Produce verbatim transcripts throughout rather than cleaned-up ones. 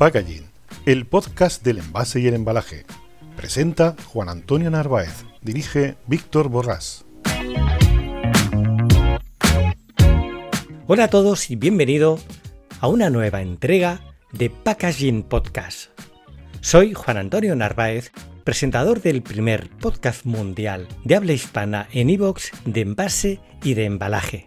Packaging, el podcast del envase y el embalaje. Presenta Juan Antonio Narváez, dirige Víctor Borrás. Hola a todos y bienvenido a una nueva entrega de Packaging Podcast. Soy Juan Antonio Narváez, presentador del primer podcast mundial de habla hispana en iVoox de envase y de embalaje.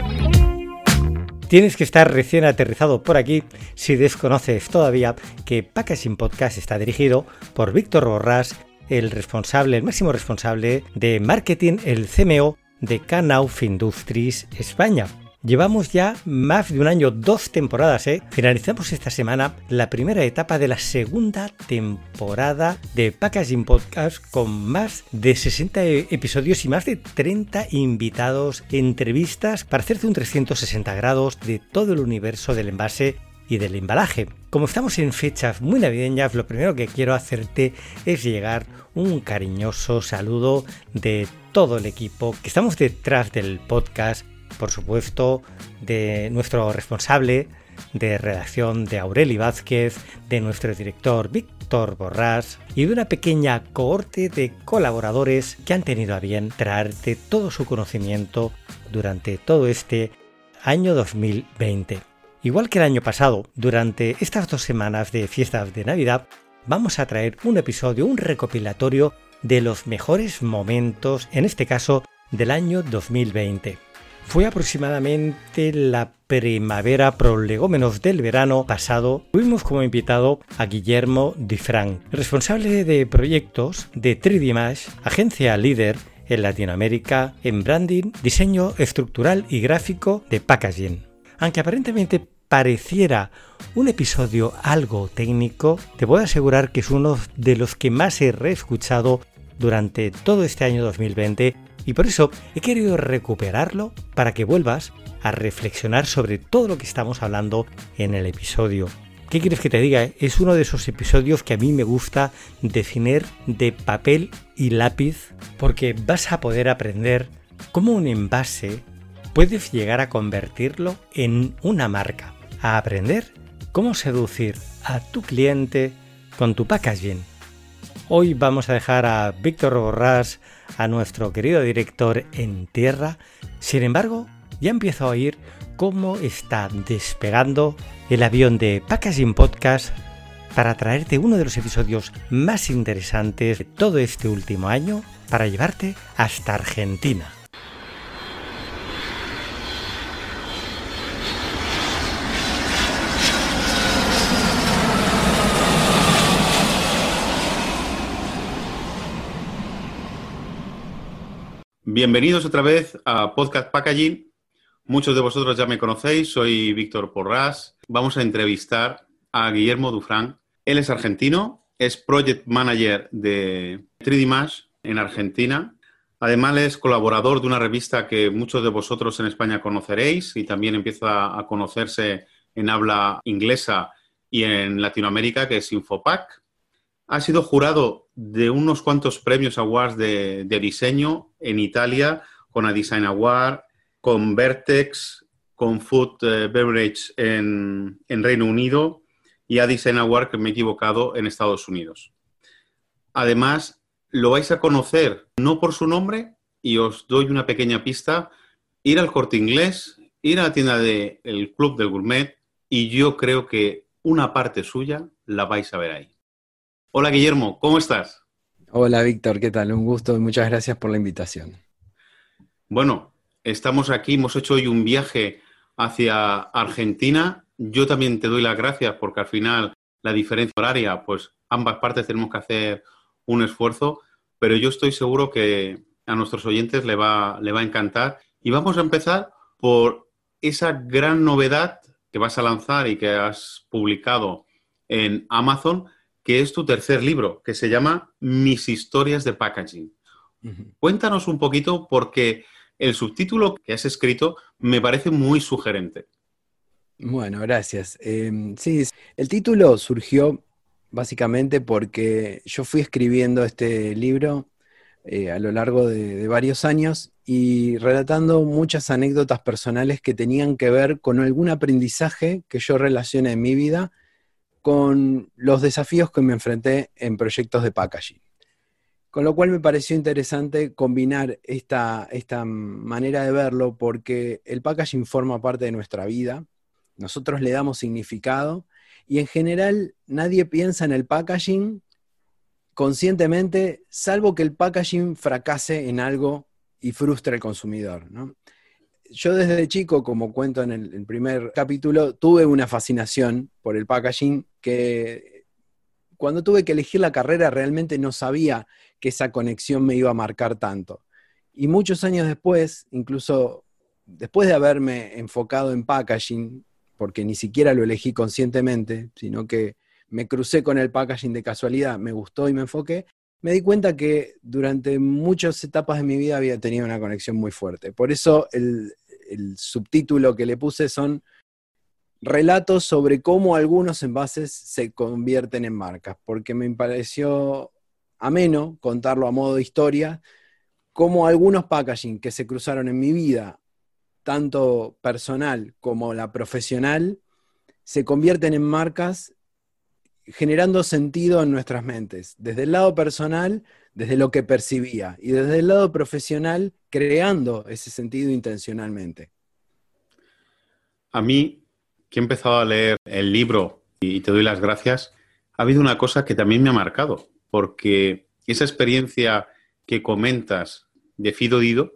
Tienes que estar recién aterrizado por aquí si desconoces todavía que Packaging Podcast está dirigido por Víctor Borrás, el responsable, el máximo responsable de marketing, el C M O de Knauf Industries España. Llevamos ya más de un año, dos temporadas, ¿eh? Finalizamos esta semana la primera etapa de la segunda temporada de Packaging Podcast con más de sesenta episodios y más de treinta invitados, entrevistas para hacerte un trescientos sesenta grados de todo el universo del envase y del embalaje. Como estamos en fechas muy navideñas, lo primero que quiero hacerte es llegar un cariñoso saludo de todo el equipo que estamos detrás del podcast. Por supuesto, de nuestro responsable de redacción, de Aureli Vázquez, de nuestro director Víctor Borrás y de una pequeña cohorte de colaboradores que han tenido a bien traerte todo su conocimiento durante todo este año dos mil veinte. Igual que el año pasado, durante estas dos semanas de fiestas de Navidad, vamos a traer un episodio, un recopilatorio de los mejores momentos, en este caso, del año dos mil veinte. Fue aproximadamente la primavera, prolegómenos del verano pasado. Tuvimos como invitado a Guillermo Dufranc, responsable de proyectos de tres D Mesh, agencia líder en Latinoamérica en branding, diseño estructural y gráfico de packaging. Aunque aparentemente pareciera un episodio algo técnico, te puedo asegurar que es uno de los que más he reescuchado durante todo este año dos mil veinte. Y por eso he querido recuperarlo para que vuelvas a reflexionar sobre todo lo que estamos hablando en el episodio. ¿Qué quieres que te diga? Es uno de esos episodios que a mí me gusta definir de papel y lápiz, porque vas a poder aprender cómo un envase puedes llegar a convertirlo en una marca, a aprender cómo seducir a tu cliente con tu packaging. Hoy vamos a dejar a Víctor Borrás, a nuestro querido director, en tierra. Sin embargo, ya empiezo a oír cómo está despegando el avión de Packaging Podcast para traerte uno de los episodios más interesantes de todo este último año para llevarte hasta Argentina. Bienvenidos otra vez a Podcast Packaging. Muchos de vosotros ya me conocéis, soy Víctor Borrás. Vamos a entrevistar a Guillermo Dufranc. Él es argentino, es Project Manager de tres D Mesh en Argentina. Además es colaborador de una revista que muchos de vosotros en España conoceréis y también empieza a conocerse en habla inglesa y en Latinoamérica, que es Infopack. Ha sido jurado de unos cuantos premios awards de, de diseño en Italia, con a Design Award, con Vertex, con Food Beverage en, en Reino Unido y a Design Award, que me he equivocado, en Estados Unidos. Además, lo vais a conocer no por su nombre, y os doy una pequeña pista: ir al Corte Inglés, ir a la tienda del Club del Gourmet, y yo creo que una parte suya la vais a ver ahí. Hola Guillermo, ¿cómo estás? Hola Víctor, ¿qué tal? Un gusto y muchas gracias por la invitación. Bueno, estamos aquí, hemos hecho hoy un viaje hacia Argentina. Yo también te doy las gracias porque al final la diferencia horaria, pues ambas partes tenemos que hacer un esfuerzo, pero yo estoy seguro que a nuestros oyentes le va, le va a encantar. Y vamos a empezar por esa gran novedad que vas a lanzar y que has publicado en Amazon, que es tu tercer libro, que se llama Mis historias de packaging. Uh-huh. Cuéntanos un poquito, porque el subtítulo que has escrito me parece muy sugerente. Bueno, gracias. Eh, sí, el título surgió básicamente porque yo fui escribiendo este libro eh, a lo largo de, de varios años y relatando muchas anécdotas personales que tenían que ver con algún aprendizaje que yo relacioné en mi vida con los desafíos que me enfrenté en proyectos de packaging. Con lo cual me pareció interesante combinar esta, esta manera de verlo, porque el packaging forma parte de nuestra vida, nosotros le damos significado, y en general nadie piensa en el packaging conscientemente, salvo que el packaging fracase en algo y frustre al consumidor, ¿no? Yo desde chico, como cuento en el, el primer capítulo, tuve una fascinación por el packaging que cuando tuve que elegir la carrera realmente no sabía que esa conexión me iba a marcar tanto. Y muchos años después, incluso después de haberme enfocado en packaging, porque ni siquiera lo elegí conscientemente, sino que me crucé con el packaging de casualidad, me gustó y me enfoqué, me di cuenta que durante muchas etapas de mi vida había tenido una conexión muy fuerte. Por eso el, el subtítulo que le puse son relatos sobre cómo algunos envases se convierten en marcas, porque me pareció ameno contarlo a modo de historia, cómo algunos packaging que se cruzaron en mi vida, tanto personal como la profesional, se convierten en marcas generando sentido en nuestras mentes, desde el lado personal, desde lo que percibía, y desde el lado profesional, creando ese sentido intencionalmente. A mí, que he empezado a leer el libro, y te doy las gracias, ha habido una cosa que también me ha marcado, porque esa experiencia que comentas de Fido Dido,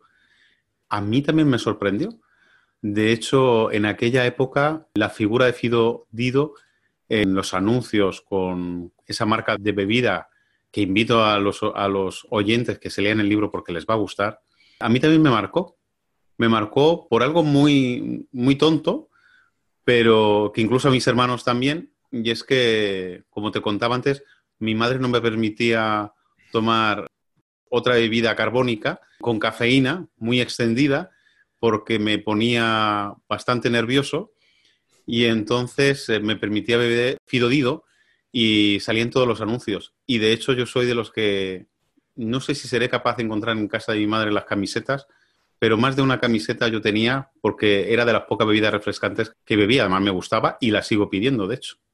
a mí también me sorprendió. De hecho, en aquella época, la figura de Fido Dido en los anuncios con esa marca de bebida que invito a los, a los oyentes que se lean el libro porque les va a gustar, a mí también me marcó. Me marcó por algo muy, muy tonto, pero que incluso a mis hermanos también, y es que, como te contaba antes, mi madre no me permitía tomar otra bebida carbónica con cafeína muy extendida porque me ponía bastante nervioso. Y entonces eh, me permitía beber Fido Dido y salía en todos los anuncios. Y de hecho yo soy de los que no sé si seré capaz de encontrar en casa de mi madre las camisetas, pero más de una camiseta yo tenía porque era de las pocas bebidas refrescantes que bebía. Además me gustaba y la sigo pidiendo, de hecho.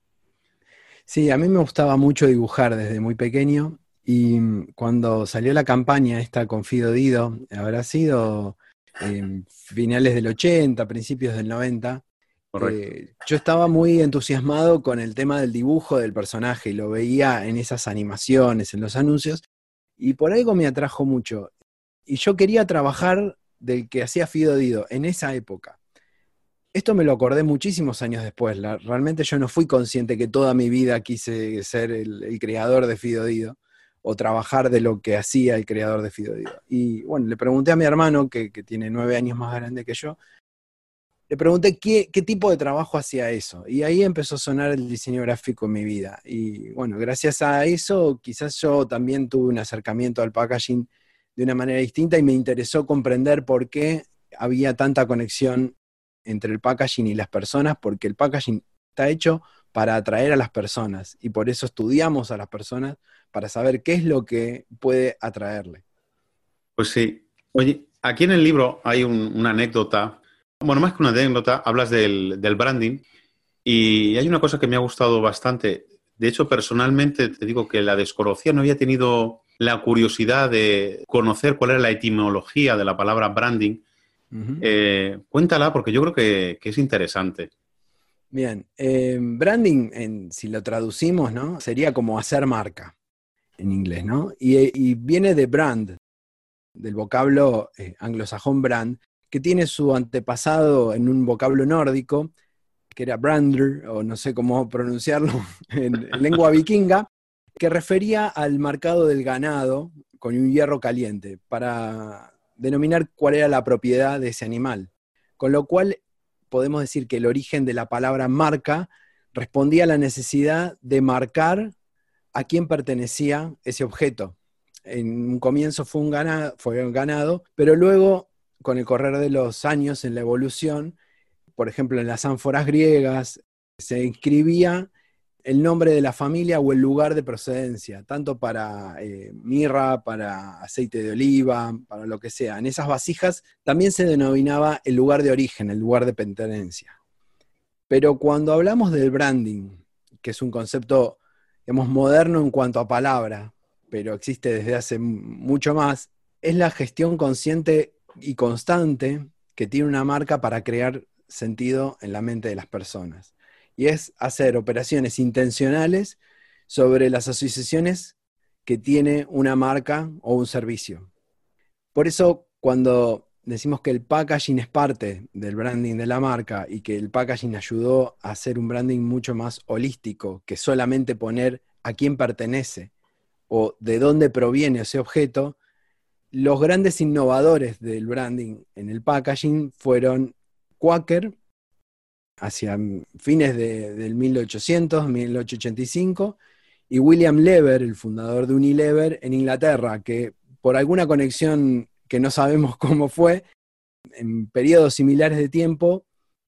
Sí, a mí me gustaba mucho dibujar desde muy pequeño y cuando salió la campaña esta con Fido Dido, habrá sido en finales del ochenta, principios del noventa, Eh, yo estaba muy entusiasmado con el tema del dibujo del personaje y lo veía en esas animaciones, en los anuncios, y por algo me atrajo mucho. Y yo quería trabajar del que hacía Fido Dido en esa época. Esto me lo acordé muchísimos años después. La, realmente yo no fui consciente que toda mi vida quise ser el, el creador de Fido Dido o trabajar de lo que hacía el creador de Fido Dido. Y bueno, le pregunté a mi hermano, que, que tiene nueve años más grande que yo, le pregunté qué, qué tipo de trabajo hacía eso. Y ahí empezó a sonar el diseño gráfico en mi vida. Y bueno, gracias a eso, quizás yo también tuve un acercamiento al packaging de una manera distinta y me interesó comprender por qué había tanta conexión entre el packaging y las personas, porque el packaging está hecho para atraer a las personas. Y por eso estudiamos a las personas para saber qué es lo que puede atraerle. Pues sí. Oye, aquí en el libro hay un, una anécdota. Bueno, más que una anécdota, hablas del, del branding y hay una cosa que me ha gustado bastante. De hecho, personalmente te digo que la desconocía, no había tenido la curiosidad de conocer cuál era la etimología de la palabra branding. Uh-huh. Eh, cuéntala porque yo creo que, que es interesante. Bien, eh, branding, en, si lo traducimos, ¿no? Sería como hacer marca en inglés, ¿no? Y, y viene de brand, del vocablo eh, anglosajón brand, que tiene su antepasado en un vocablo nórdico, que era brander, o no sé cómo pronunciarlo, en, en lengua vikinga, que refería al marcado del ganado con un hierro caliente, para denominar cuál era la propiedad de ese animal. Con lo cual, podemos decir que el origen de la palabra marca respondía a la necesidad de marcar a quién pertenecía ese objeto. En un comienzo fue un ganado, fue un ganado, pero luego, con el correr de los años en la evolución, por ejemplo en las ánforas griegas, se inscribía el nombre de la familia o el lugar de procedencia, tanto para eh, mirra, para aceite de oliva, para lo que sea. En esas vasijas también se denominaba el lugar de origen, el lugar de pertenencia. Pero cuando hablamos del branding, que es un concepto, digamos, moderno en cuanto a palabra, pero existe desde hace mucho más, es la gestión consciente y constante que tiene una marca para crear sentido en la mente de las personas. Y es hacer operaciones intencionales sobre las asociaciones que tiene una marca o un servicio. Por eso, cuando decimos que el packaging es parte del branding de la marca y que el packaging ayudó a hacer un branding mucho más holístico que solamente poner a quién pertenece o de dónde proviene ese objeto, los grandes innovadores del branding en el packaging fueron Quaker, hacia fines de, del mil ochocientos, mil ochocientos ochenta y cinco, y William Lever, el fundador de Unilever, en Inglaterra, que por alguna conexión que no sabemos cómo fue, en periodos similares de tiempo,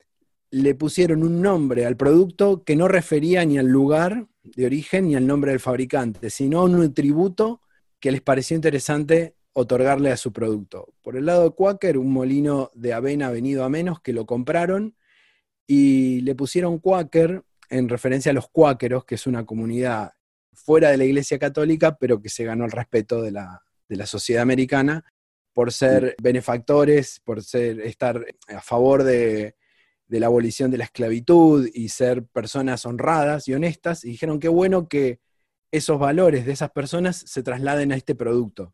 le pusieron un nombre al producto que no refería ni al lugar de origen ni al nombre del fabricante, sino un atributo que les pareció interesante otorgarle a su producto. Por el lado de Quaker, un molino de avena venido a menos que lo compraron y le pusieron Quaker en referencia a los cuáqueros, que es una comunidad fuera de la Iglesia Católica, pero que se ganó el respeto de la, de la sociedad americana por ser benefactores, por ser, estar a favor de, de la abolición de la esclavitud y ser personas honradas y honestas, y dijeron qué bueno que esos valores de esas personas se trasladen a este producto.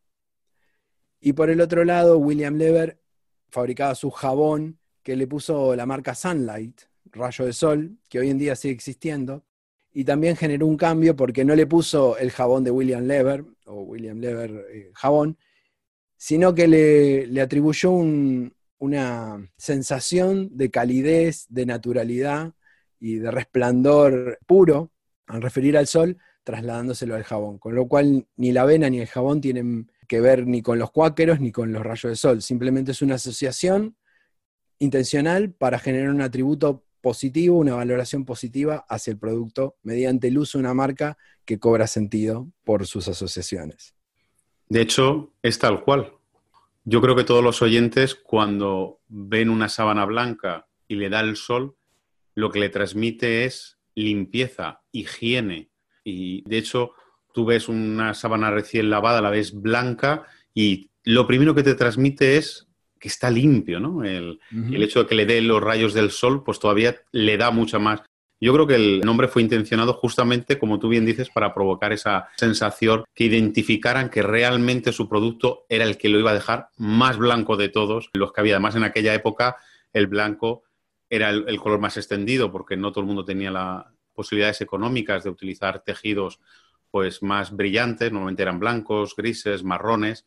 Y por el otro lado, William Lever fabricaba su jabón que le puso la marca Sunlight, rayo de sol, que hoy en día sigue existiendo, y también generó un cambio porque no le puso el jabón de William Lever, o William Lever eh, jabón, sino que le, le atribuyó un, una sensación de calidez, de naturalidad y de resplandor puro al referir al sol, trasladándoselo al jabón. Con lo cual ni la avena ni el jabón tienen que ver ni con los cuáqueros ni con los rayos de sol. Simplemente es una asociación intencional para generar un atributo positivo, una valoración positiva hacia el producto mediante el uso de una marca que cobra sentido por sus asociaciones. De hecho, es tal cual. Yo creo que todos los oyentes, cuando ven una sábana blanca y le da el sol, lo que le transmite es limpieza, higiene. Y de hecho, tú ves una sábana recién lavada, la ves blanca y lo primero que te transmite es que está limpio, ¿no? El, uh-huh. el hecho de que le dé los rayos del sol, pues todavía le da mucha más. Yo creo que el nombre fue intencionado justamente, como tú bien dices, para provocar esa sensación que identificaran que realmente su producto era el que lo iba a dejar más blanco de todos los que había. Además, en aquella época el blanco era el, el color más extendido porque no todo el mundo tenía las posibilidades económicas de utilizar tejidos pues más brillantes, normalmente eran blancos, grises, marrones,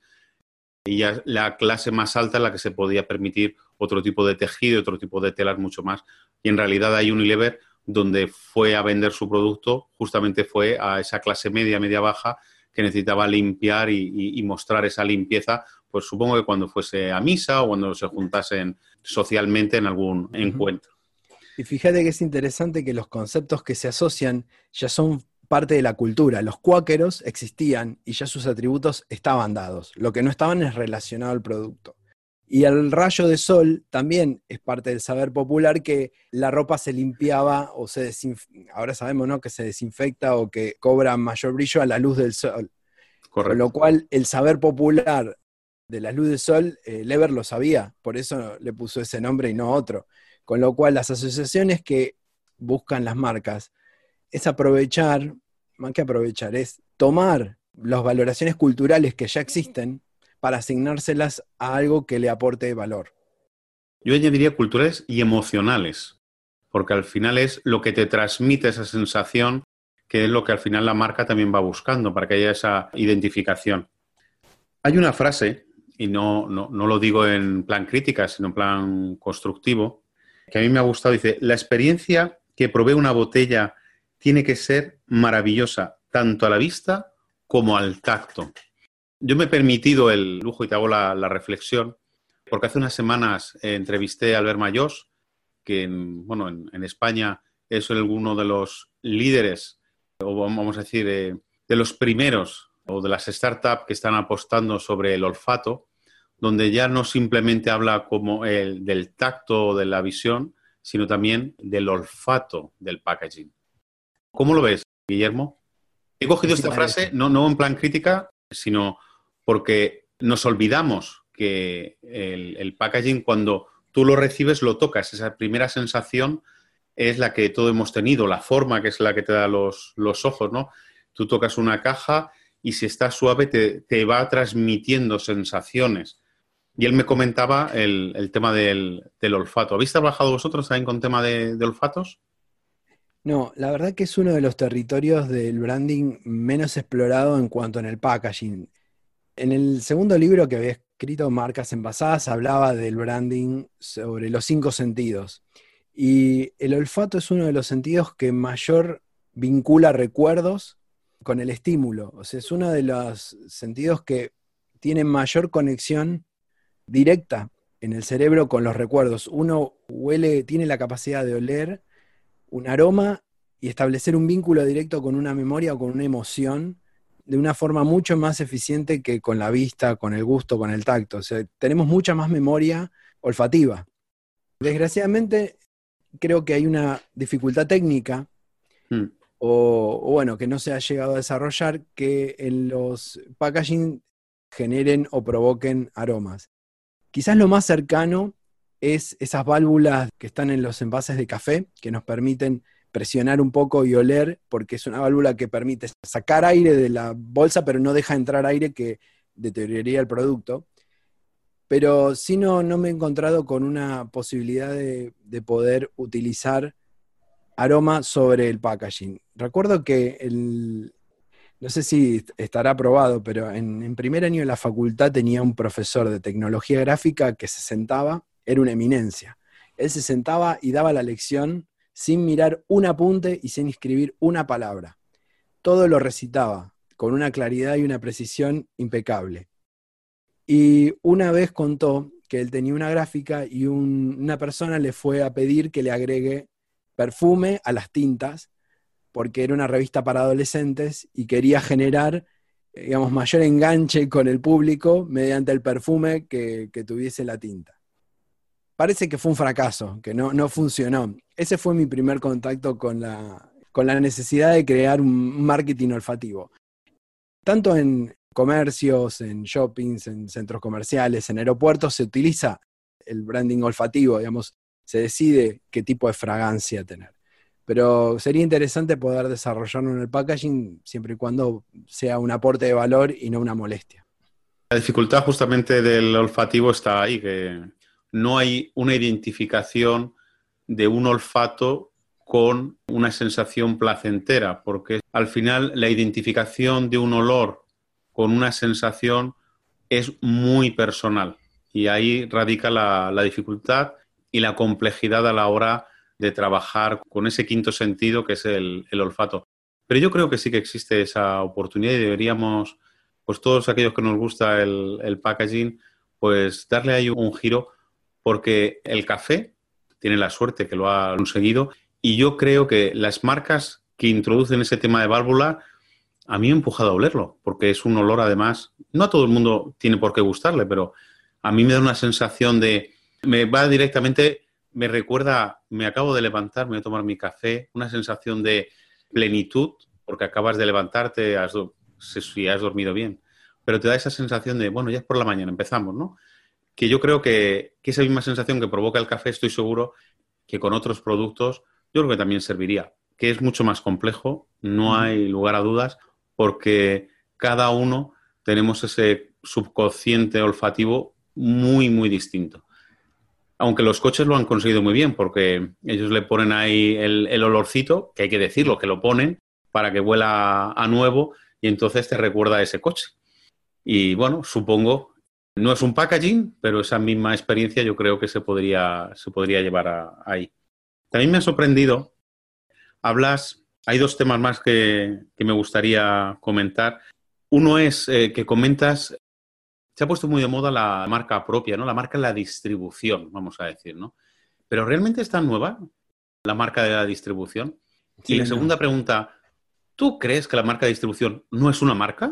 y ya la clase más alta en la que se podía permitir otro tipo de tejido, otro tipo de telas mucho más. Y en realidad hay Unilever donde fue a vender su producto, justamente fue a esa clase media, media-baja, que necesitaba limpiar y, y, y mostrar esa limpieza, pues supongo que cuando fuese a misa o cuando se juntasen socialmente en algún uh-huh. encuentro. Y fíjate que es interesante que los conceptos que se asocian ya son parte de la cultura. Los cuáqueros existían y ya sus atributos estaban dados. Lo que no estaban es relacionado al producto. Y el rayo de sol también es parte del saber popular que la ropa se limpiaba o se desinfecta. Ahora sabemos, ¿no?, que se desinfecta o que cobra mayor brillo a la luz del sol. Correcto. Con lo cual el saber popular de la luz del sol, eh, Lever lo sabía, por eso le puso ese nombre y no otro. Con lo cual las asociaciones que buscan las marcas es aprovechar, más que aprovechar, es tomar las valoraciones culturales que ya existen para asignárselas a algo que le aporte valor. Yo añadiría culturales y emocionales, porque al final es lo que te transmite esa sensación, que es lo que al final la marca también va buscando, para que haya esa identificación. Hay una frase, y no, no, no lo digo en plan crítica, sino en plan constructivo, que a mí me ha gustado, dice, la experiencia que provee una botella tiene que ser maravillosa, tanto a la vista como al tacto. Yo me he permitido el lujo y te hago la, la reflexión, porque hace unas semanas eh, entrevisté a Albert Mayós, que en, bueno, en, en España es uno de los líderes, o vamos a decir, eh, de los primeros, o de las startups que están apostando sobre el olfato, donde ya no simplemente habla como el, del tacto o de la visión, sino también del olfato del packaging. ¿Cómo lo ves, Guillermo? He cogido Sí, esta parece. frase no, no en plan crítica, sino porque nos olvidamos que el, el packaging, cuando tú lo recibes, lo tocas. Esa primera sensación es la que todos hemos tenido, la forma que es la que te da los, los ojos, ¿no? Tú tocas una caja y si está suave te, te va transmitiendo sensaciones. Y él me comentaba el, el tema del, del olfato. ¿Habéis trabajado vosotros también con tema de, de olfatos? No, la verdad que es uno de los territorios del branding menos explorado en cuanto en el packaging. En el segundo libro que había escrito, Marcas Envasadas, hablaba del branding sobre los cinco sentidos. Y el olfato es uno de los sentidos que mayor vincula recuerdos con el estímulo. O sea, es uno de los sentidos que tiene mayor conexión directa en el cerebro con los recuerdos. Uno huele, tiene la capacidad de oler un aroma y establecer un vínculo directo con una memoria o con una emoción de una forma mucho más eficiente que con la vista, con el gusto, con el tacto. O sea, tenemos mucha más memoria olfativa. Desgraciadamente, creo que hay una dificultad técnica, Hmm. o, o bueno, que no se ha llegado a desarrollar, que en los packaging generen o provoquen aromas. Quizás lo más cercano es esas válvulas que están en los envases de café, que nos permiten presionar un poco y oler, porque es una válvula que permite sacar aire de la bolsa, pero no deja entrar aire que deterioraría el producto. Pero sí no, no me he encontrado con una posibilidad de, de poder utilizar aroma sobre el packaging. Recuerdo que el, no sé si estará aprobado, pero en, en primer año de la facultad tenía un profesor de tecnología gráfica que se sentaba, era una eminencia. Él se sentaba y daba la lección sin mirar un apunte y sin escribir una palabra. Todo lo recitaba con una claridad y una precisión impecable. Y una vez contó que él tenía una gráfica y un, una persona le fue a pedir que le agregue perfume a las tintas, porque era una revista para adolescentes y quería generar, digamos, mayor enganche con el público mediante el perfume que, que tuviese la tinta. Parece que fue un fracaso, que no, no funcionó. Ese fue mi primer contacto con la, con la necesidad de crear un marketing olfativo. Tanto en comercios, en shoppings, en centros comerciales, en aeropuertos, se utiliza el branding olfativo, digamos, se decide qué tipo de fragancia tener. Pero sería interesante poder desarrollarlo en el packaging siempre y cuando sea un aporte de valor y no una molestia. La dificultad justamente del olfativo está ahí, que no hay una identificación de un olfato con una sensación placentera, porque al final la identificación de un olor con una sensación es muy personal y ahí radica la, la dificultad y la complejidad a la hora de trabajar con ese quinto sentido que es el, el olfato. Pero yo creo que sí que existe esa oportunidad y deberíamos, pues todos aquellos que nos gusta el, el packaging, pues darle ahí un giro, porque el café tiene la suerte que lo ha conseguido y yo creo que las marcas que introducen ese tema de válvula a mí me ha empujado a olerlo, porque es un olor además, no a todo el mundo tiene por qué gustarle, pero a mí me da una sensación de, me va directamente, me recuerda, me acabo de levantar, me voy a tomar mi café, una sensación de plenitud, porque acabas de levantarte, has, si has dormido bien, pero te da esa sensación de, bueno, ya es por la mañana, empezamos, ¿no? Que yo creo que, que esa misma sensación que provoca el café, estoy seguro que con otros productos, yo creo que también serviría, que es mucho más complejo, no hay lugar a dudas, porque cada uno tenemos ese subconsciente olfativo muy, muy distinto. Aunque los coches lo han conseguido muy bien, porque ellos le ponen ahí el, el olorcito, que hay que decirlo, que lo ponen para que huela a nuevo y entonces te recuerda a ese coche. Y bueno, supongo, no es un packaging, pero esa misma experiencia yo creo que se podría, se podría llevar a, ahí. También me ha sorprendido, hablas, hay dos temas más que, que me gustaría comentar. Uno es eh, que comentas, se ha puesto muy de moda la marca propia, ¿no? La marca en la distribución, vamos a decir, ¿no? Pero ¿realmente es tan nueva la marca de la distribución? Sí, y la no. segunda pregunta, ¿tú crees que la marca de distribución no es una marca?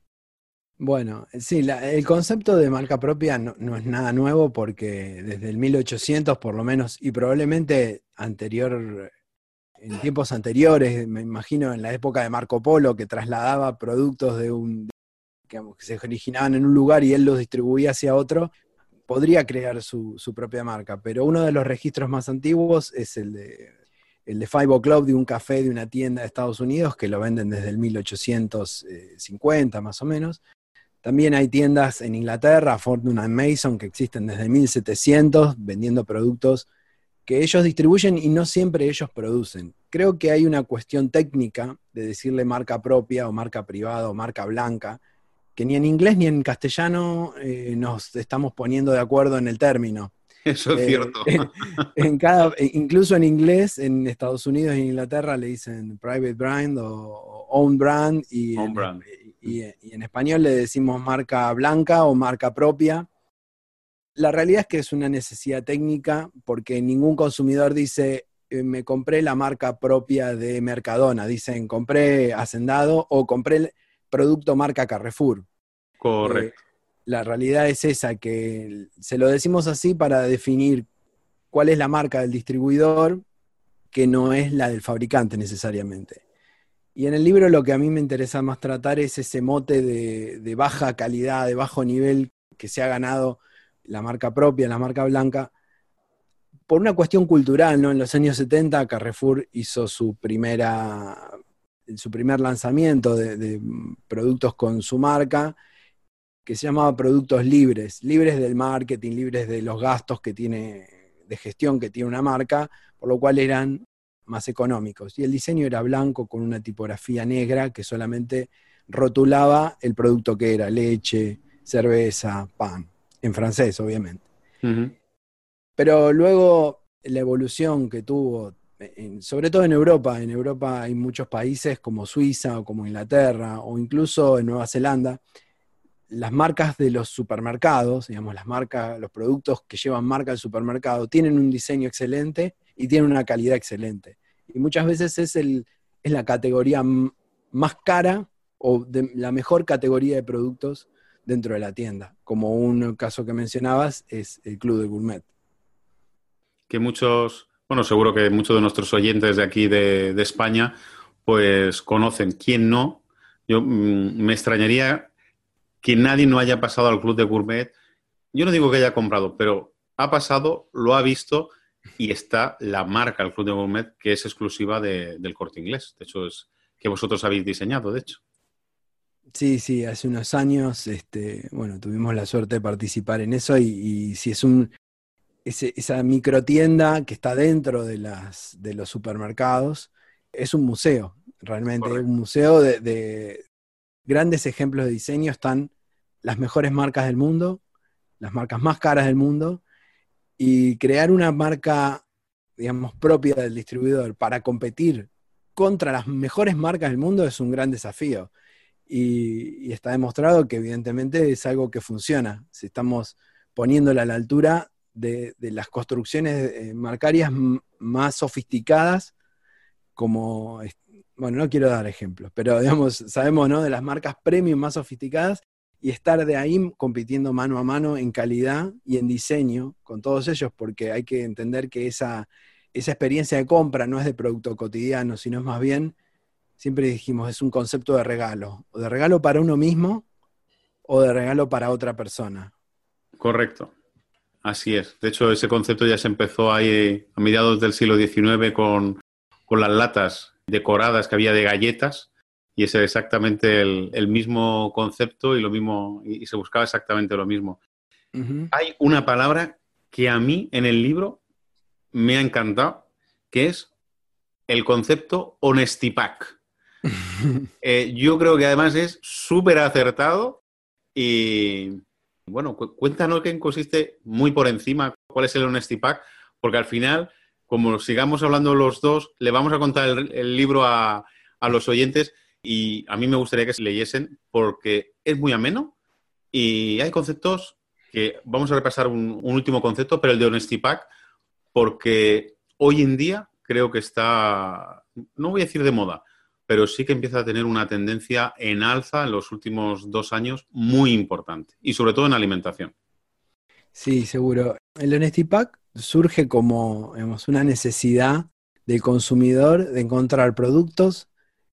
Bueno, sí, la, el concepto de marca propia no, no es nada nuevo porque desde el mil ochocientos por lo menos, y probablemente anterior en tiempos anteriores, me imagino en la época de Marco Polo, que trasladaba productos de un, digamos, que se originaban en un lugar y él los distribuía hacia otro, podría crear su, su propia marca. Pero uno de los registros más antiguos es el de, el de Five O'Clock, de un café de una tienda de Estados Unidos, que lo venden desde el mil ochocientos cincuenta más o menos. También hay tiendas en Inglaterra, Fortnum and Mason, que existen desde mil setecientos, vendiendo productos que ellos distribuyen y no siempre ellos producen. Creo que hay una cuestión técnica de decirle marca propia o marca privada o marca blanca, que ni en inglés ni en castellano eh, nos estamos poniendo de acuerdo en el término. Eso es eh, cierto. En cada, incluso en inglés, en Estados Unidos y en Inglaterra le dicen private brand o, o own brand, y Own en, brand. Y, y en español le decimos marca blanca o marca propia. La realidad es que es una necesidad técnica, porque ningún consumidor dice, eh, me compré la marca propia de Mercadona. Dicen, compré Hacendado o compré el producto marca Carrefour. Correcto. Eh, la realidad es esa, que se lo decimos así para definir cuál es la marca del distribuidor, que no es la del fabricante necesariamente. Y en el libro lo que a mí me interesa más tratar es ese mote de, de baja calidad, de bajo nivel que se ha ganado la marca propia, la marca blanca, por una cuestión cultural, ¿no? En los años setenta Carrefour hizo su, primera, su primer lanzamiento de, de productos con su marca, que se llamaba productos libres, libres del marketing, libres de los gastos que tiene, de gestión que tiene una marca, por lo cual eran más económicos. Y el diseño era blanco con una tipografía negra que solamente rotulaba el producto que era: leche, cerveza, pan, en francés obviamente. Uh-huh. Pero luego la evolución que tuvo, en, sobre todo en Europa, en Europa hay muchos países como Suiza o como Inglaterra o incluso en Nueva Zelanda, las marcas de los supermercados, digamos, las marcas, los productos que llevan marca del supermercado, tienen un diseño excelente y tienen una calidad excelente. Y muchas veces es, el, es la categoría m- más cara o de la mejor categoría de productos dentro de la tienda. Como un caso que mencionabas es el Club de Gourmet. Que muchos, bueno, seguro que muchos de nuestros oyentes de aquí de, de España, pues conocen. ¿Quién no? Yo mmm, me extrañaría que nadie no haya pasado al Club de Gourmet. Yo no digo que haya comprado, pero ha pasado, lo ha visto y está la marca del Club de Gourmet, que es exclusiva de, del Corte Inglés. De hecho, es que vosotros habéis diseñado, de hecho. Sí, sí, hace unos años, este, bueno, tuvimos la suerte de participar en eso y, y si es un, ese, esa microtienda que está dentro de, las, de los supermercados, es un museo, realmente. Correcto. Un museo de, de grandes ejemplos de diseño. Están las mejores marcas del mundo, las marcas más caras del mundo, y crear una marca, digamos, propia del distribuidor para competir contra las mejores marcas del mundo es un gran desafío. Y, y está demostrado que evidentemente es algo que funciona. Si estamos poniéndola a la altura de, de las construcciones eh, marcarias m- más sofisticadas, como, bueno, no quiero dar ejemplos, pero digamos, sabemos, ¿no?, de las marcas premium más sofisticadas, y estar de ahí compitiendo mano a mano en calidad y en diseño con todos ellos, porque hay que entender que esa, esa experiencia de compra no es de producto cotidiano, sino es más bien, siempre dijimos, es un concepto de regalo, o de regalo para uno mismo o de regalo para otra persona. Correcto, así es. De hecho, ese concepto ya se empezó ahí a mediados del siglo diecinueve con, con las latas decoradas que había de galletas, y ese es exactamente el, el mismo concepto y lo mismo, y se buscaba exactamente lo mismo. Uh-huh. Hay una palabra que a mí en el libro me ha encantado, que es el concepto Honesty Pack. eh, yo creo que además es súper acertado y, bueno, cu- cuéntanos qué consiste muy por encima, cuál es el Honesty Pack, porque al final, como sigamos hablando los dos, le vamos a contar el, el libro a, a los oyentes, y a mí me gustaría que se leyesen porque es muy ameno y hay conceptos que vamos a repasar un, un último concepto, pero el de Honesty Pack, porque hoy en día creo que está, no voy a decir de moda, pero sí que empieza a tener una tendencia en alza en los últimos dos años muy importante, y sobre todo en alimentación. Sí, seguro. El Honesty Pack surge como, digamos, una necesidad del consumidor de encontrar productos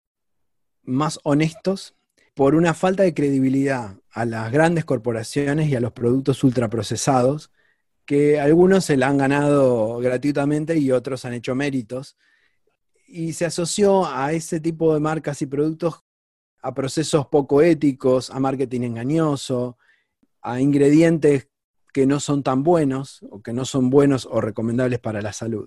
más honestos por una falta de credibilidad a las grandes corporaciones y a los productos ultraprocesados, que algunos se la han ganado gratuitamente y otros han hecho méritos, y se asoció a ese tipo de marcas y productos a procesos poco éticos, a marketing engañoso, a ingredientes que no son tan buenos, o que no son buenos o recomendables para la salud.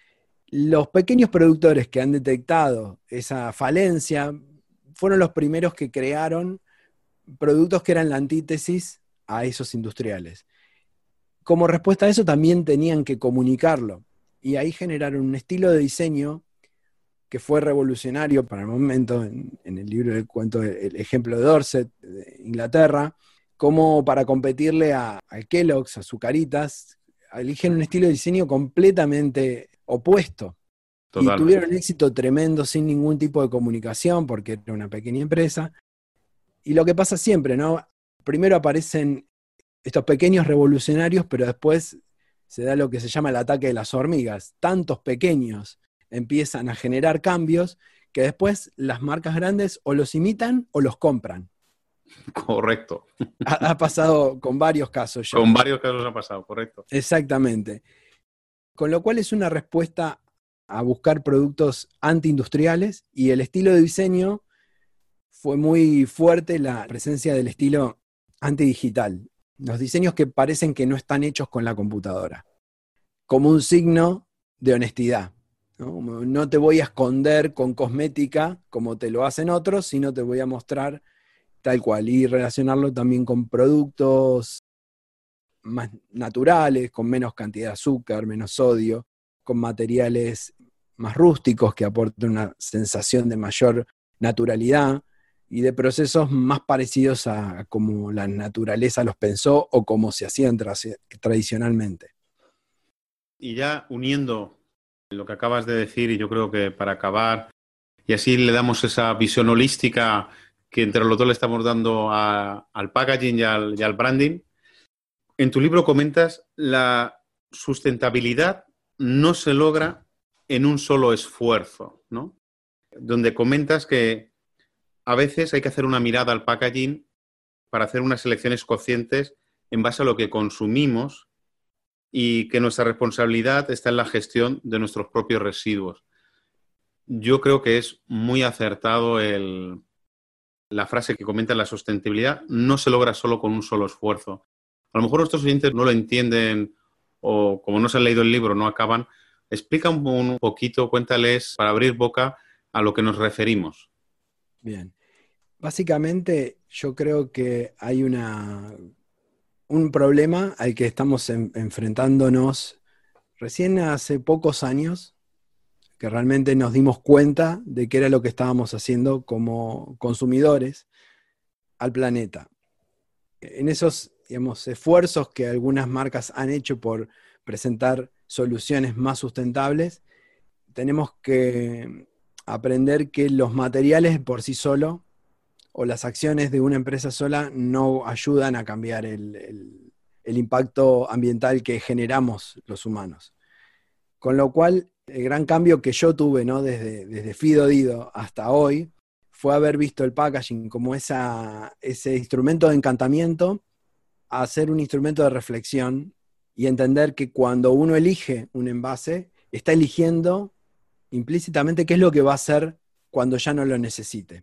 Los pequeños productores que han detectado esa falencia fueron los primeros que crearon productos que eran la antítesis a esos industriales. Como respuesta a eso también tenían que comunicarlo, y ahí generaron un estilo de diseño que fue revolucionario para el momento. En, en el libro del cuento el ejemplo de Dorset, de Inglaterra, como para competirle a, a Kellogg's, a Zucaritas, eligen un estilo de diseño completamente opuesto. Totalmente. Y tuvieron un éxito tremendo sin ningún tipo de comunicación, porque era una pequeña empresa. Y lo que pasa siempre, ¿no? Primero aparecen estos pequeños revolucionarios, pero después se da lo que se llama el ataque de las hormigas. Tantos pequeños empiezan a generar cambios que después las marcas grandes o los imitan o los compran. Correcto. Ha, ha pasado con varios casos ya. Con varios casos ha pasado, correcto. Exactamente. Con lo cual es una respuesta a buscar productos antiindustriales, y el estilo de diseño fue muy fuerte, la presencia del estilo antidigital. Los diseños que parecen que no están hechos con la computadora, como un signo de honestidad. ¿no? No te voy a esconder con cosmética como te lo hacen otros, sino te voy a mostrar tal cual, y relacionarlo también con productos más naturales, con menos cantidad de azúcar, menos sodio, con materiales más rústicos que aporten una sensación de mayor naturalidad y de procesos más parecidos a, a como la naturaleza los pensó o como se hacían tra tradicionalmente. Y ya uniendo lo que acabas de decir, y yo creo que para acabar, y así le damos esa visión holística que entre los dos le estamos dando a, al packaging y al, y al branding. En tu libro comentas la sustentabilidad no se logra en un solo esfuerzo, ¿no? Donde comentas que a veces hay que hacer una mirada al packaging para hacer unas elecciones conscientes en base a lo que consumimos, y que nuestra responsabilidad está en la gestión de nuestros propios residuos. Yo creo que es muy acertado el, la frase que comenta: la sustentabilidad no se logra solo con un solo esfuerzo. A lo mejor nuestros oyentes no lo entienden, o como no se han leído el libro no acaban. Explica un, un poquito, cuéntales para abrir boca a lo que nos referimos. Bien. Básicamente yo creo que hay una, un problema al que estamos en, enfrentándonos recién hace pocos años, que realmente nos dimos cuenta de qué era lo que estábamos haciendo como consumidores al planeta. En esos, digamos, esfuerzos que algunas marcas han hecho por presentar soluciones más sustentables, tenemos que aprender que los materiales por sí solos o las acciones de una empresa sola no ayudan a cambiar el, el, el impacto ambiental que generamos los humanos. Con lo cual, el gran cambio que yo tuve, ¿no? desde, desde Fido Dido hasta hoy, fue haber visto el packaging como esa, ese instrumento de encantamiento a ser un instrumento de reflexión, y entender que cuando uno elige un envase, está eligiendo implícitamente qué es lo que va a hacer cuando ya no lo necesite.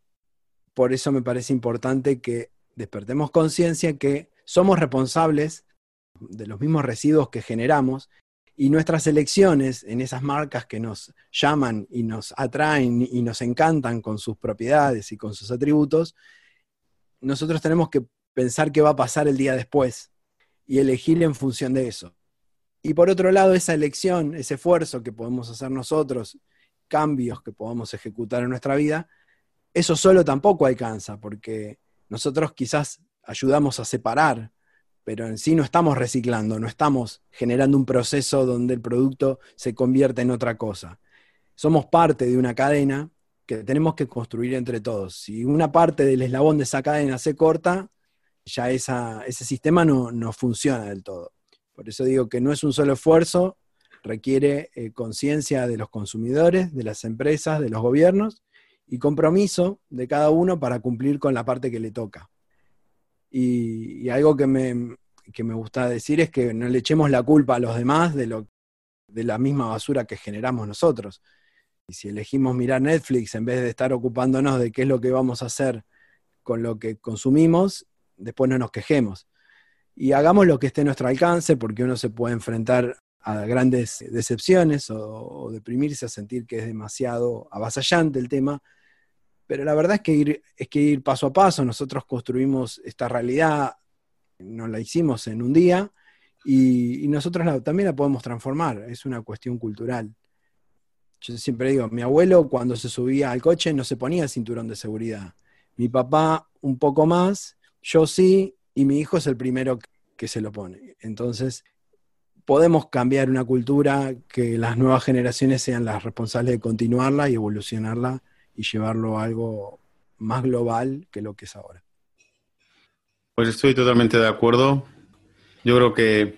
Por eso me parece importante que despertemos conciencia que somos responsables de los mismos residuos que generamos, y nuestras elecciones en esas marcas que nos llaman y nos atraen y nos encantan con sus propiedades y con sus atributos, nosotros tenemos que pensar qué va a pasar el día después y elegir en función de eso. Y por otro lado, esa elección, ese esfuerzo que podemos hacer nosotros, cambios que podamos ejecutar en nuestra vida, eso solo tampoco alcanza, porque nosotros quizás ayudamos a separar, pero en sí no estamos reciclando, no estamos generando un proceso donde el producto se convierte en otra cosa. Somos parte de una cadena que tenemos que construir entre todos. Si una parte del eslabón de esa cadena se corta, ya esa, ese sistema no, no funciona del todo. Por eso digo que no es un solo esfuerzo, requiere eh, conciencia de los consumidores, de las empresas, de los gobiernos y compromiso de cada uno para cumplir con la parte que le toca. Y, y algo que me, que me gusta decir es que no le echemos la culpa a los demás de, lo, de la misma basura que generamos nosotros. Y si elegimos mirar Netflix en vez de estar ocupándonos de qué es lo que vamos a hacer con lo que consumimos, después no nos quejemos. Y hagamos lo que esté a nuestro alcance, porque uno se puede enfrentar a grandes decepciones o, o deprimirse, a sentir que es demasiado avasallante el tema. Pero la verdad es que, ir, es que ir paso a paso. Nosotros construimos esta realidad, no la hicimos en un día, y, y nosotros la, también la podemos transformar. Es una cuestión cultural. Yo siempre digo, mi abuelo cuando se subía al coche no se ponía el cinturón de seguridad. Mi papá un poco más, yo sí, y mi hijo es el primero que se lo pone. Entonces, podemos cambiar una cultura, que las nuevas generaciones sean las responsables de continuarla y evolucionarla y llevarlo a algo más global que lo que es ahora. Pues estoy totalmente de acuerdo. Yo creo que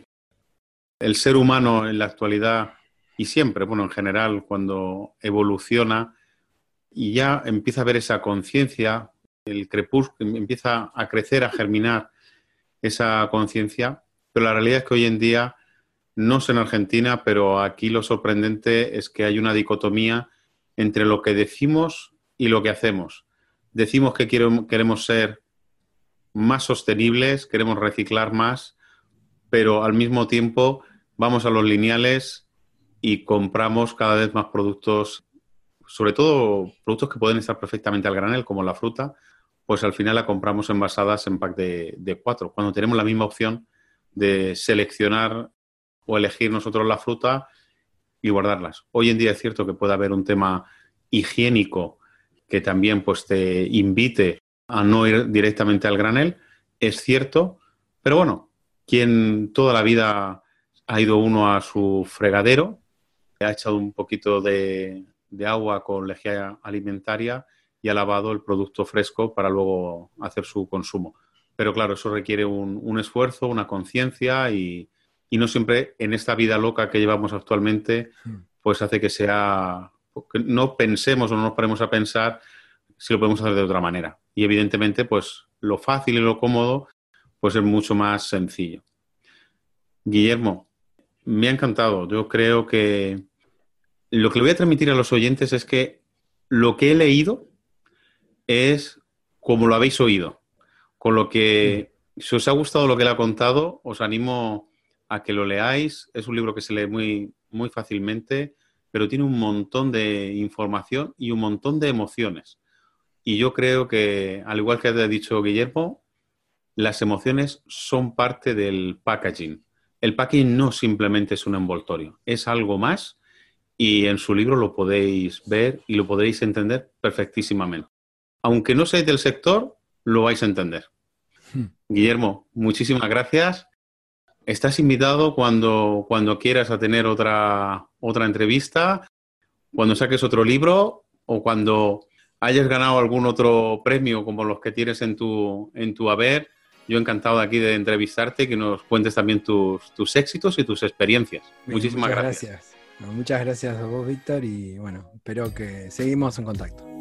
el ser humano en la actualidad y siempre, bueno, en general, cuando evoluciona y ya empieza a haber esa conciencia, el crepúsculo empieza a crecer, a germinar esa conciencia, pero la realidad es que hoy en día, no sé en Argentina, pero aquí lo sorprendente es que hay una dicotomía entre lo que decimos y lo que hacemos. Decimos que queremos ser más sostenibles, queremos reciclar más, pero al mismo tiempo vamos a los lineales y compramos cada vez más productos, sobre todo productos que pueden estar perfectamente al granel, como la fruta, pues al final la compramos envasadas en pack de, de cuatro, cuando tenemos la misma opción de seleccionar o elegir nosotros la fruta y guardarlas. Hoy en día es cierto que puede haber un tema higiénico que también pues te invite a no ir directamente al granel, es cierto, pero bueno, quien toda la vida ha ido uno a su fregadero, ha echado un poquito de, de agua con lejía alimentaria y ha lavado el producto fresco para luego hacer su consumo. Pero claro, eso requiere un, un esfuerzo, una conciencia y, y no siempre en esta vida loca que llevamos actualmente, pues hace que sea, que no pensemos o no nos paremos a pensar si lo podemos hacer de otra manera. Y evidentemente, pues lo fácil y lo cómodo, pues es mucho más sencillo. Guillermo, me ha encantado. Yo creo que lo que le voy a transmitir a los oyentes es que lo que he leído es como lo habéis oído. Con lo que, si os ha gustado lo que le ha contado, os animo a que lo leáis. Es un libro que se lee muy, muy fácilmente, pero tiene un montón de información y un montón de emociones. Y yo creo que, al igual que ha dicho Guillermo, las emociones son parte del packaging. El packaging no simplemente es un envoltorio, es algo más y en su libro lo podéis ver y lo podéis entender perfectísimamente. Aunque no seáis del sector, lo vais a entender. Hmm. Guillermo, muchísimas gracias. Estás invitado cuando, cuando quieras a tener otra, otra entrevista, cuando saques otro libro o cuando hayas ganado algún otro premio como los que tienes en tu, en tu haber. Yo encantado de aquí de entrevistarte y que nos cuentes también tus, tus éxitos y tus experiencias. Bien, muchísimas muchas gracias. gracias. No, muchas gracias a vos, Víctor, y bueno, espero que seguimos en contacto.